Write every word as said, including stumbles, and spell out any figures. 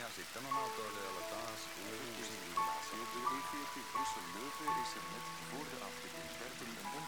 Ja sitten on autoilijoilla taas uusi ilta. Op de E veertig Brussel-Leuven is er net voor de afrit in Bergen een